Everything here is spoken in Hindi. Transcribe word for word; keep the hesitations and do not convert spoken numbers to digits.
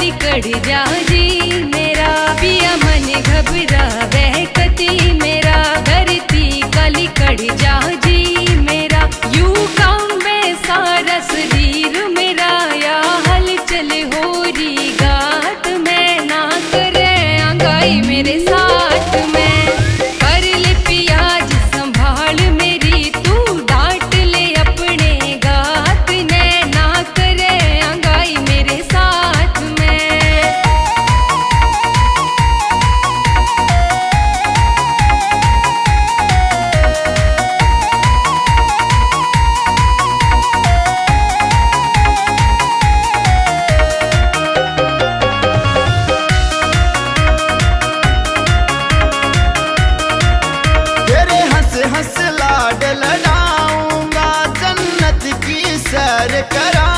कड़ जा जी मेरा, पिया मन घबरा बहकती मेरा, धरती काली कड़ जा जी मेरा, यू कांबे सारा शरीर मेरा, या हलचल हो रही गात में, ना करे अंगाई मेरे साथ में, कर ले पियाज संभाल मेरी, तू डांट ले अपने गात ने, ना करे अंगाई मेरे साथ में। हंस लाड लड़ाऊंगा, जन्नत की सैर करा